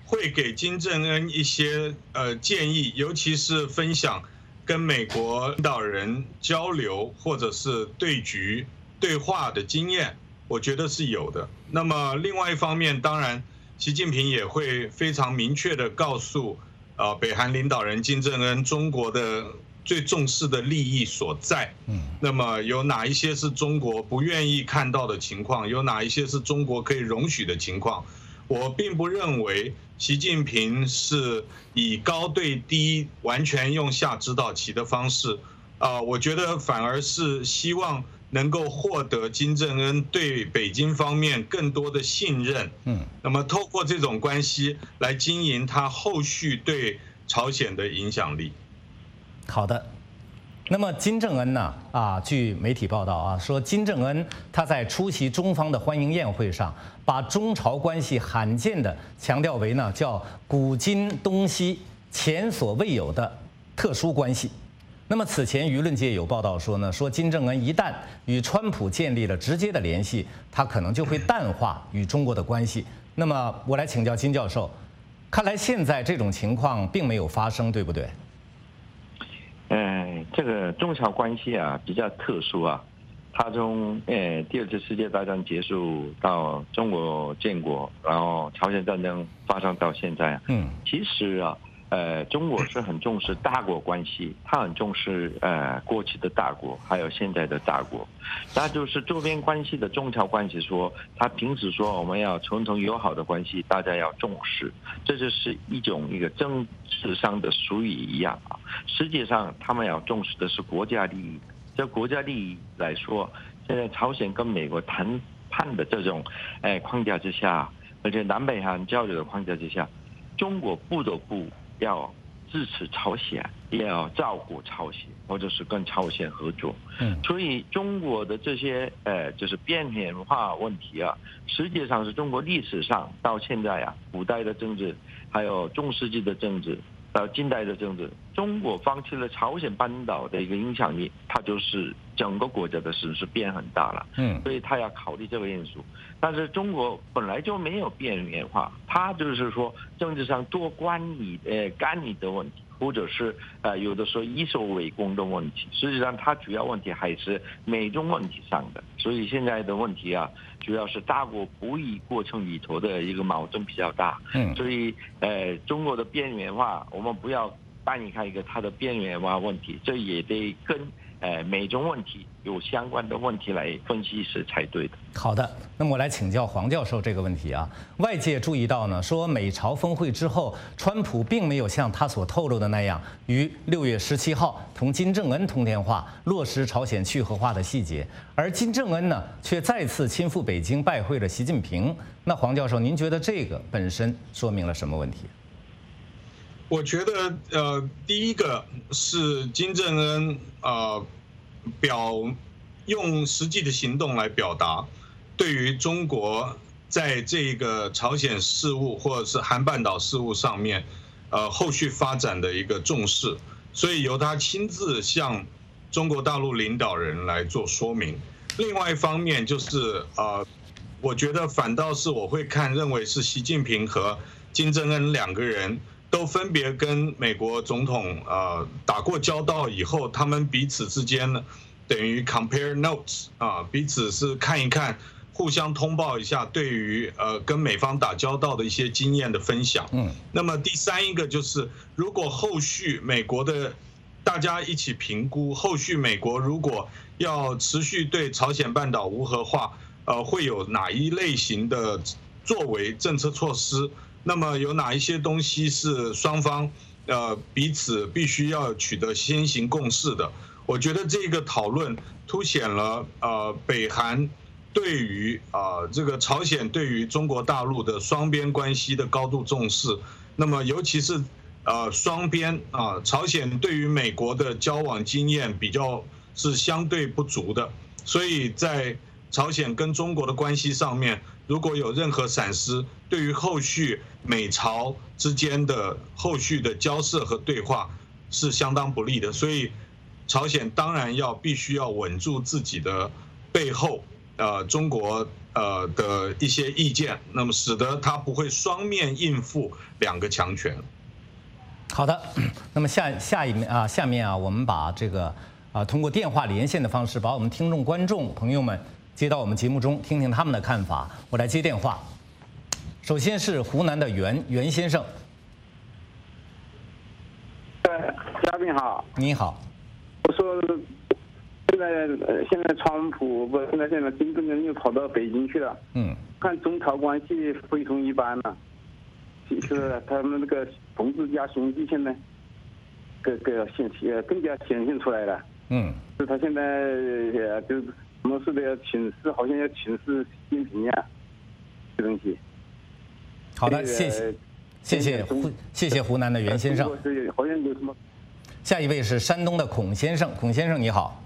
会给金正恩一些呃建议，尤其是分享跟美国领导人交流或者是对局对话的经验，我觉得是有的。那么另外一方面，当然习近平也会非常明确地告诉呃北韩领导人金正恩中国的最重视的利益所在。嗯，那么有哪一些是中国不愿意看到的情况，有哪一些是中国可以容许的情况？我并不认为习近平是以高对低，完全用下指导棋的方式，啊、呃，我觉得反而是希望能够获得金正恩对北京方面更多的信任。嗯，那么透过这种关系来经营他后续对朝鲜的影响力。 好的。那么金正恩呢？啊，据媒体报道啊，说金正恩他在出席中方的欢迎宴会上，把中朝关系罕见的强调为呢叫古今东西前所未有的特殊关系。那么此前舆论界有报道说呢，说金正恩一旦与川普建立了直接的联系，他可能就会淡化与中国的关系。那么我来请教金教授，看来现在这种情况并没有发生，对不对？ 呃，这个中朝关系啊比较特殊啊，它从呃第二次世界大战结束到中国建国，然后朝鲜战争发生到现在啊，嗯，其实啊，呃，中国是很重视大国关系，它很重视呃过去的大国，还有现在的大国，那就是周边关系的中朝关系说，他平时说我们要传统友好的关系，大家要重视，这就是一种一个政治上的俗语一样啊。实际上，他们要重视的是国家利益。这国家利益来说，现在朝鲜跟美国谈判的这种哎框架之下，而且南北韩交流的框架之下，中国不得不要支持朝鲜，也要照顾朝鲜，或者是跟朝鲜合作。嗯，所以中国的这些呃就是边缘化问题啊，实际上是中国历史上到现在啊，古代的政治，还有中世纪的政治。到近代的政治，中国放弃了朝鲜半岛的一个影响力，它就是整个国家的损失变很大了。嗯，所以他要考虑这个因素。但是中国本来就没有边缘化，它就是说政治上多关你呃干你的问题，或者是呃有的时候以守为攻的问题。实际上，它主要问题还是美中问题上的。所以现在的问题啊，主要是大国博弈过程里头的一个矛盾比较大。嗯，所以呃中国的边缘化，我们不要单你看一个它的边缘化问题，这也得跟呃美中问题有相关的问题来分析是才对的。 好的，那么我来请教黄教授这个问题啊。外界注意到呢，说美朝峰会之后，川普并没有像他所透露的那样，于六月十七号同金正恩通电话，落实朝鲜去核化的细节，而金正恩呢，却再次亲赴北京拜会了习近平。那黄教授，您觉得这个本身说明了什么问题？ 我觉得，呃，第一个是金正恩呃表用实际的行动来表达对于中国在这个朝鲜事务或者是韩半岛事务上面，呃后续发展的一个重视，所以由他亲自向中国大陆领导人来做说明。另外一方面就是呃，我觉得反倒是我会看认为是习近平和金正恩两个人。都分别跟美国总统呃打过交道以后，他们彼此之间呢，等于 compare notes 啊，彼此是看一看，互相通报一下对于呃跟美方打交道的一些经验的分享。嗯，那么第三一个就是，如果后续美国的大家一起评估，后续美国如果要持续对朝鲜半岛无核化，呃，会有哪一类型的作为政策措施？那么有哪一些东西是双方呃彼此必须要取得先行共识的？我觉得这个讨论凸显了呃北韩对于啊、呃、这个朝鲜对于中国大陆的双边关系的高度重视。那么尤其是呃双边啊，朝鲜对于美国的交往经验比较是相对不足的，所以在朝鲜跟中国的关系上面，如果有任何闪失，对于后续美朝之间的后续的交涉和对话是相当不利的。所以朝鲜当然要必须要稳住自己的背后，呃，中国呃的一些意见，那么使得他不会双面应付两个强权。 好的，那么下下一面啊，下面啊，我们把这个啊通过电话连线的方式，把我们听众观众朋友们接到我们节目中，听听他们的看法。我来接电话。首先是湖南的袁袁先生。 呃，嘉宾好。 你好。 我说，现在呃现在川普不，现在现在金正恩又跑到北京去了。 嗯。 看中朝关系非同一般了。其实他们那个同志加兄弟现在，更更显呃更加显现出来了。 嗯。 是他现在呃就是什么事都要请示，好像要请示习近平呀，这东西。 好的，谢谢，谢谢湖谢谢湖南的袁先生。 好像有什么？ 下一位是山东的孔先生，孔先生你好。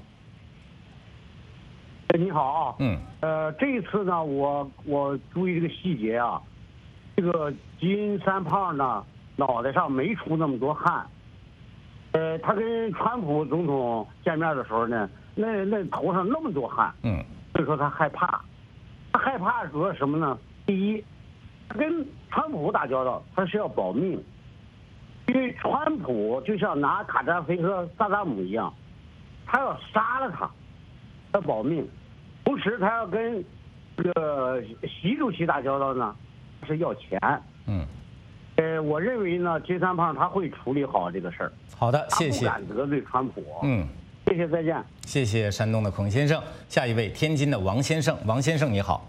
你好啊。 嗯。 呃，这一次呢，我我注意这个细节啊，这个金三胖呢脑袋上没出那么多汗。呃，他跟川普总统见面的时候呢，那那头上那么多汗。 嗯。 所以说他害怕，他害怕主要什么呢？第一。跟川普打交道，他是要保命，因为川普就像拿卡扎菲和萨达姆一样，他要杀了他，要保命。同时，他要跟这个习主席打交道呢，是要钱。 嗯。 呃，我认为呢，金三胖他会处理好这个事儿。 好的，谢谢。 他不敢得罪川普。 嗯。 谢谢，再见。 谢谢山东的孔先生。下一位，天津的王先生，王先生你好。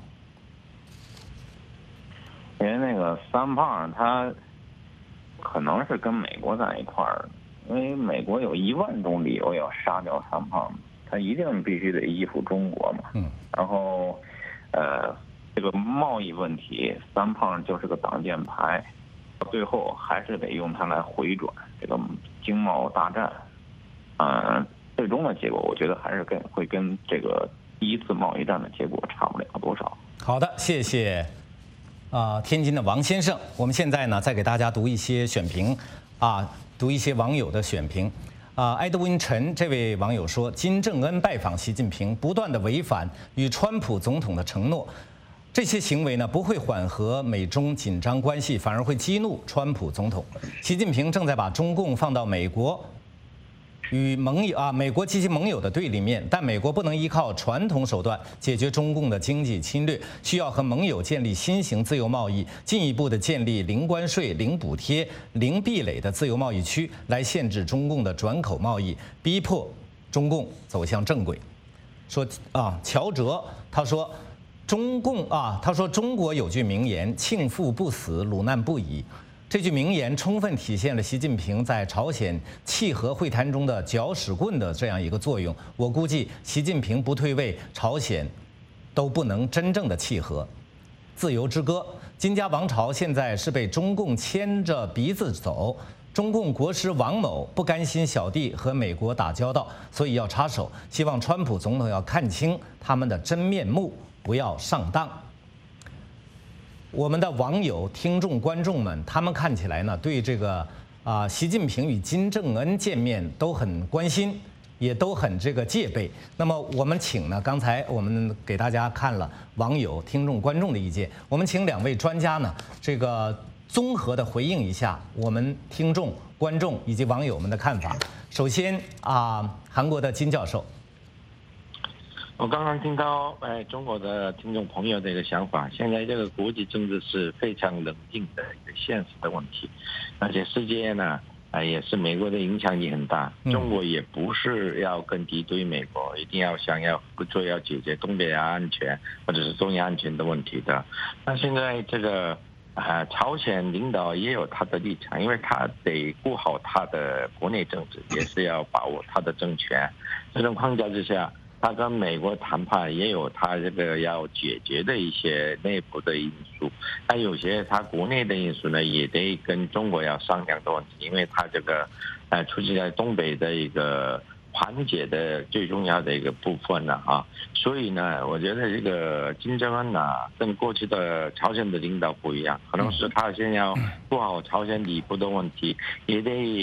因为那个三胖他可能是跟美国在一块儿，因为美国有一万种理由要杀掉三胖，他一定必须得依附中国嘛。 嗯。 然后，呃，这个贸易问题，三胖就是个挡箭牌，到最后还是得用它来回转这个经贸大战。嗯、呃，最终的结果，我觉得还是跟会跟这个第一次贸易战的结果差不了多少。 好的，谢谢。啊、呃，天津的王先生，我们现在呢再给大家读一些选评，啊，读一些网友的选评。啊、呃，埃德温陈这位网友说，金正恩拜访习近平，不断的违反与川普总统的承诺，这些行为呢不会缓和美中紧张关系，反而会激怒川普总统。习近平正在把中共放到美国与盟友啊，美国及其盟友的对立面，但美国不能依靠传统手段解决中共的经济侵略，需要和盟友建立新型自由贸易，进一步的建立零关税、零补贴、零壁垒的自由贸易区，来限制中共的转口贸易，逼迫中共走向正轨。说啊，乔哲他说，中共啊，他说中国有句名言：庆父不死，鲁难不已。这句名言充分体现了习近平在朝鲜契合会谈中的搅屎棍的这样一个作用。我估计习近平不退位，朝鲜都不能真正的契合。自由之歌，金家王朝现在是被中共牵着鼻子走。中共国师王某不甘心小弟和美国打交道，所以要插手。希望川普总统要看清他们的真面目，不要上当。我们的网友、听众、观众们，他们看起来呢，对这个啊、呃，习近平与金正恩见面都很关心，也都很这个戒备。那么我们请呢，刚才我们给大家看了网友、听众、观众的意见，我们请两位专家呢，这个综合的回应一下我们听众、观众以及网友们的看法。首先啊，韩国的金教授。 我刚刚听到哎中国的听众朋友的一个想法，现在这个国际政治是非常冷静的一个现实的问题，而且世界呢，啊也是美国的影响力很大，中国也不是要跟敌对美国，一定要想要合作要解决东北亚安全或者是中亚安全的问题的。那现在这个啊朝鲜领导也有他的立场，因为他得顾好他的国内政治，也是要把握他的政权。这种框架之下，他跟美国谈判也有他这个要解决的一些内部的因素，但有些他国内的因素呢，也得跟中国要商量的问题，因为他这个呃出现在东北的一个缓解的最重要的一个部分了啊，所以呢，我觉得这个金正恩呢，跟过去的朝鲜的领导不一样，可能是他先要做好朝鲜底部的问题，也得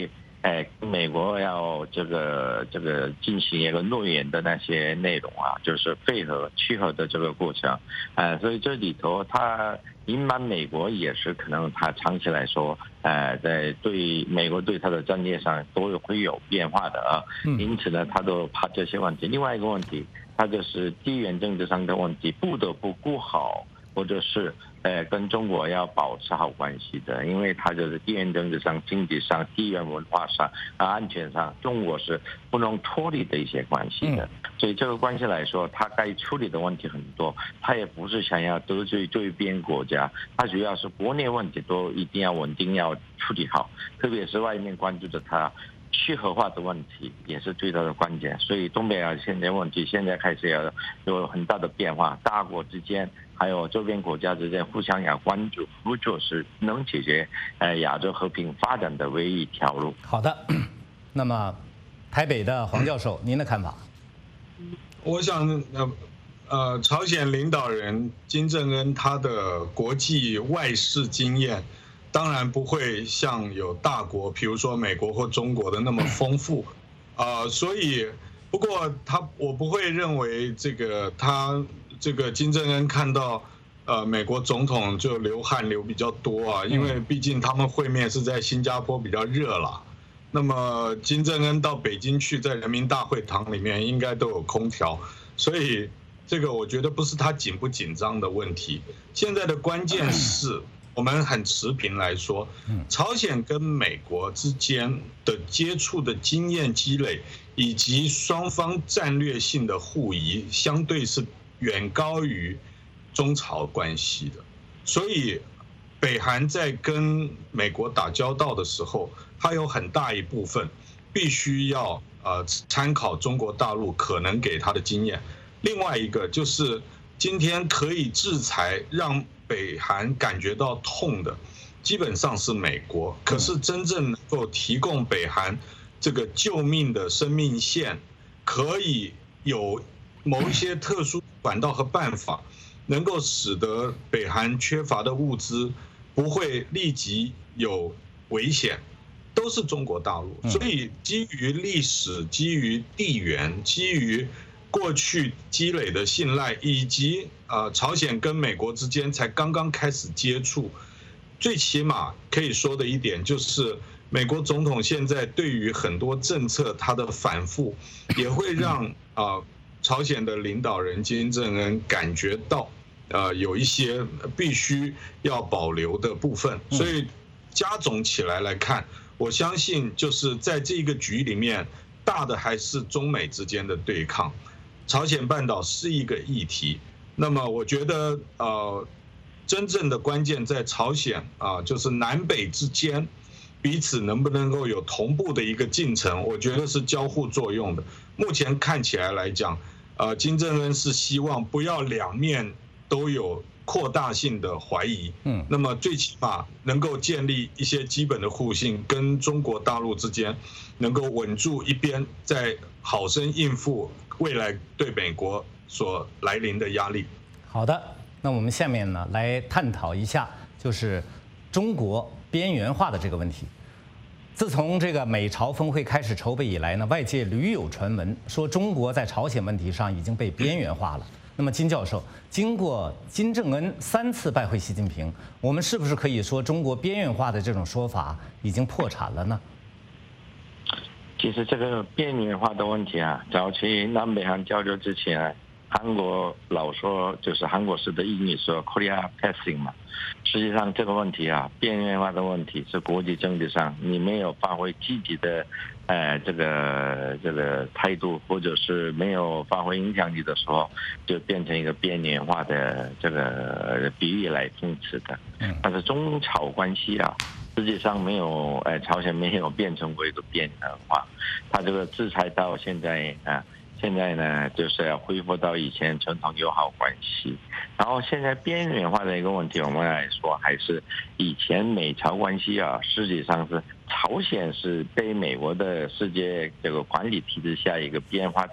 哎，美国要这个这个进行一个诺言的那些内容啊，就是配合契合的这个过程，呃，所以这里头它隐瞒美国也是可能它长期来说，呃，在对美国对它的战略上都会有变化的啊，因此呢，他都怕这些问题。另外一个问题，它就是地缘政治上的问题，不得不顾好，或者是。呃，跟中国要保持好关系的，因为它就是地缘政治上、经济上、地缘文化上、啊安全上，中国是不能脱离的一些关系的。所以这个关系来说，它该处理的问题很多，它也不是想要得罪对边国家，它主要是国内问题都一定要稳定要处理好，特别是外面关注着它。去核化的问题也是最大的关键，所以东北亚现在问题现在开始要有很大的变化，大国之间还有周边国家之间互相要关注合作，是能解决呃亚洲和平发展的唯一一条路。 好的，那么台北的黄教授，您的看法？ 我想呃呃，朝鲜领导人金正恩他的国际外事经验。当然不会像有大国，比如说美国或中国的那么丰富，啊、呃，所以不过他我不会认为这个他这个金正恩看到呃美国总统就流汗流比较多啊，因为毕竟他们会面是在新加坡比较热了。那么金正恩到北京去，在人民大会堂里面应该都有空调，所以这个我觉得不是他紧不紧张的问题，现在的关键是。我们很持平来说，朝鲜跟美国之间的接触的经验积累，以及双方战略性的互疑，相对是远高于中朝关系的。所以，北韩在跟美国打交道的时候，它有很大一部分必须要呃参考中国大陆可能给他的经验。另外一个就是今天可以制裁让。北韩感觉到痛的，基本上是美国。可是真正能够提供北韩这个救命的生命线，可以有某一些特殊管道和办法，能够使得北韩缺乏的物资不会立即有危险，都是中国大陆。所以基于历史、基于地缘、基于过去积累的信赖，以及呃朝鲜跟美国之间才刚刚开始接触，最起码可以说的一点就是，美国总统现在对于很多政策他的反复，也会让啊、呃、朝鲜的领导人金正恩感觉到呃有一些必须要保留的部分，所以加总起来来看，我相信就是在这个局里面，大的还是中美之间的对抗。朝鲜半岛是一个议题，那么我觉得呃，真正的关键在朝鲜啊，就是南北之间彼此能不能够有同步的一个进程，我觉得是交互作用的。目前看起来来讲，呃，金正恩是希望不要两面都有扩大性的怀疑，嗯，那么最起码能够建立一些基本的互信，跟中国大陆之间能够稳住一边，在好生应付未来对美国所来临的压力。 好的，那我们下面呢来探讨一下，就是中国边缘化的这个问题。自从这个美朝峰会开始筹备以来呢，外界屡有传闻说中国在朝鲜问题上已经被边缘化了。那么金教授，经过金正恩三次拜会习近平，我们是不是可以说中国边缘化的这种说法已经破产了呢？ 其实这个边缘化的问题啊，早期南北韩交流之前，韩国老说就是韩国式的英语说 Korea passing 嘛。实际上这个问题啊，边缘化的问题是国际政治上你没有发挥积极的，呃，这个这个态度，或者是没有发挥影响力的时候，就变成一个边缘化的这个比喻来讽刺的。但是中朝关系啊，实际上没有，呃，朝鲜没有变成过一个边缘化，它这个制裁到现在啊。现在呢，就是要恢复到以前传统友好关系。然后现在边缘化的一个问题，我们来说还是以前美朝关系啊，实际上是朝鲜是被美国的世界这个管理体制下一个边缘化的一个地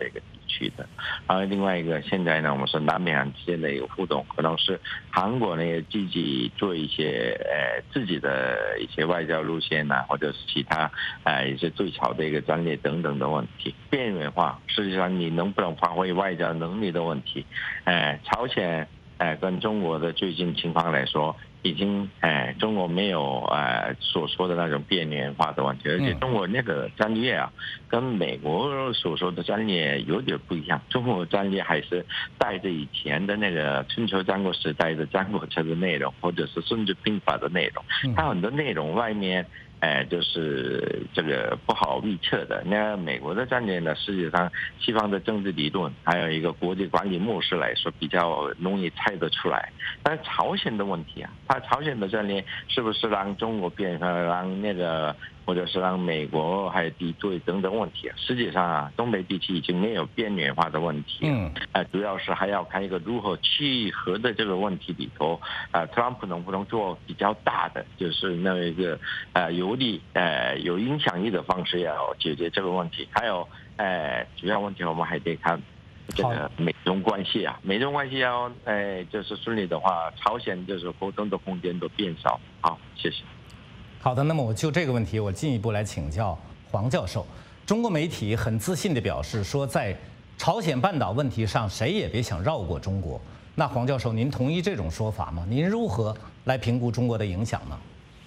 去的。然后另外一个，现在呢，我们说南北韩之间的一个互动，可能是韩国呢也积极做一些呃自己的一些外交路线呐、啊，或者是其他呃一些最巧的一个战略等等的问题。边缘化，实际上你能不能发挥外交能力的问题，呃，朝鲜呃跟中国的最近情况来说。已经哎，中国没有呃所说的那种边缘化的问题，而且中国那个战略啊，跟美国所说的战略有点不一样。中国战略还是带着以前的那个春秋战国时代的《战国策》的内容，或者是《孙子兵法》的内容，它很多内容外面。哎，就是这个不好预测的。那美国的战略呢，实际上西方的政治理论，还有一个国际管理模式来说，比较容易猜得出来。但是朝鲜的问题啊，它朝鲜的战略是不是让中国变成让那个，或者是让美国还有敌对等等问题啊？实际上啊，东北地区已经没有边缘化的问题。嗯，呃，主要是还要看一个如何契合的这个问题里头，呃，特朗普能不能做比较大的，就是那一个呃有。有利呃有影响力的方式要解决这个问题，还有呃主要问题我们还得看这个美中关系啊，美中关系要呃就是顺利的话，朝鲜就是沟通的空间都变少。好，谢谢。 好的，那么我就这个问题，我进一步来请教黄教授。中国媒体很自信地表示说，在朝鲜半岛问题上，谁也别想绕过中国。那黄教授，您同意这种说法吗？您如何来评估中国的影响呢？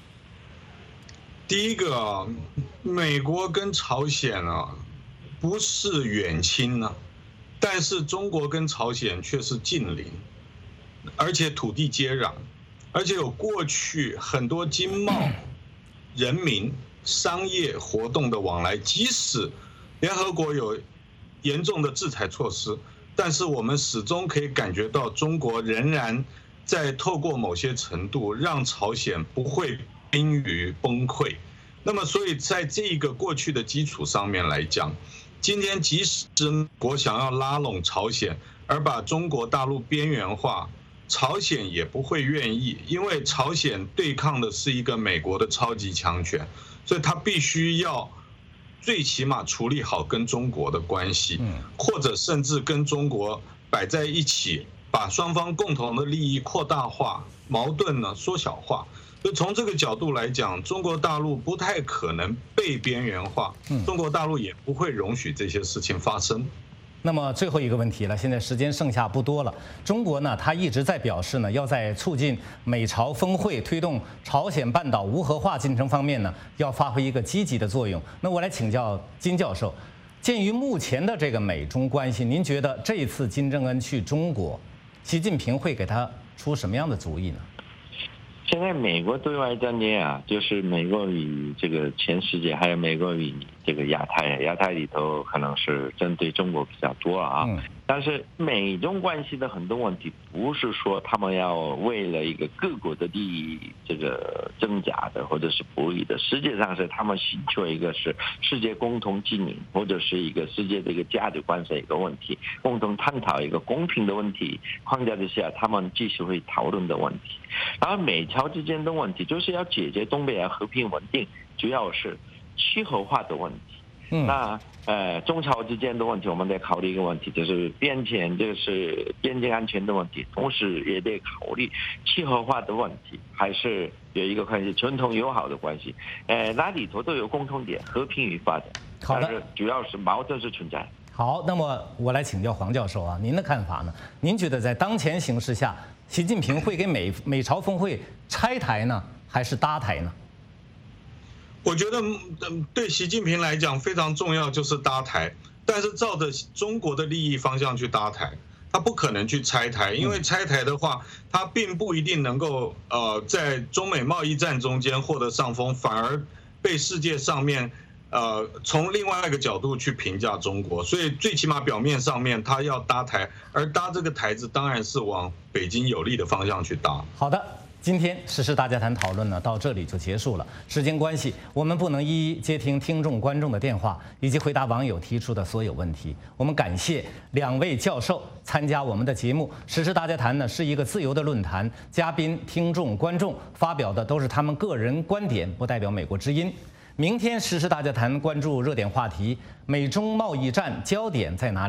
第一个啊，美国跟朝鲜啊不是远亲呢、啊，但是中国跟朝鲜却是近邻，而且土地接壤，而且有过去很多经贸、人民、商业活动的往来。即使联合国有严重的制裁措施，但是我们始终可以感觉到中国仍然在透过某些程度让朝鲜不会濒于崩溃。那么，所以在这一个过去的基础上面来讲，今天即使美国想要拉拢朝鲜，而把中国大陆边缘化，朝鲜也不会愿意，因为朝鲜对抗的是一个美国的超级强权，所以他必须要最起码处理好跟中国的关系，或者甚至跟中国摆在一起，把双方共同的利益扩大化，矛盾呢缩小化。所以从这个角度来讲，中国大陆不太可能被边缘化，中国大陆也不会容许这些事情发生。 那么最后一个问题了，现在时间剩下不多了。中国呢，它一直在表示呢，要在促进美朝峰会、推动朝鲜半岛无核化进程方面呢，要发挥一个积极的作用。那我来请教金教授，鉴于目前的这个美中关系，您觉得这一次金正恩去中国，习近平会给他出什么样的主意呢？ 现在美国对外战略啊，就是美国与这个全世界，还有美国与这个亚太，亚太里头可能是针对中国比较多啊。嗯、但是美中关系的很多问题，不是说他们要为了一个各国的利益这个挣扎的，或者是博弈的，实际上是他们寻求一个是世界共同经营，或者是一个世界的一个价值观的一个问题，共同探讨一个公平的问题框架之下，他们继续会讨论的问题。然后美朝之间的问题就是要解决东北亚和平稳定，主要是气候化的问题。嗯、那呃中朝之间的问题，我们得考虑一个问题，就是边界，就是边境安全的问题，同时也得考虑气候化的问题，还是有一个关系传统友好的关系。呃，那里头都有共同点，和平与发展。 好的， 但是主要是矛盾是存在。 好，那么我来请教黄教授啊，您的看法呢？您觉得在当前形势下，习近平会给美美朝峰会拆台呢，还是搭台呢？ 我觉得对习近平来讲非常重要就是搭台，但是照着中国的利益方向去搭台，他不可能去拆台，因为拆台的话，他并不一定能够呃在中美贸易战中间获得上风，反而被世界上面。呃，从另外一个角度去评价中国，所以最起码表面上面他要搭台，而搭这个台子当然是往北京有利的方向去搭。 好的，今天时事大家谈讨论呢到这里就结束了。时间关系，我们不能一一接听听众观众的电话以及回答网友提出的所有问题。我们感谢两位教授参加我们的节目。时事大家谈呢是一个自由的论坛，嘉宾、听众、观众发表的都是他们个人观点，不代表美国之音。明天时事大家谈关注热点话题：美中贸易战焦点在哪里？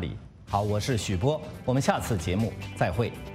好，我是许波，我们下次节目再会。